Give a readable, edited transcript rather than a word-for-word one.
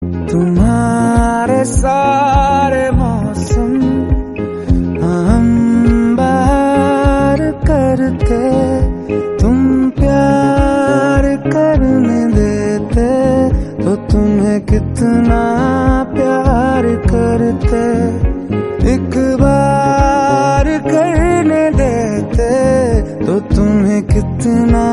तुम्हारे सारे मौसम हम बाहर करते, तुम प्यार करने देते तो तुम्हें कितना प्यार करते, एक बार करने देते तो तुम्हें कितना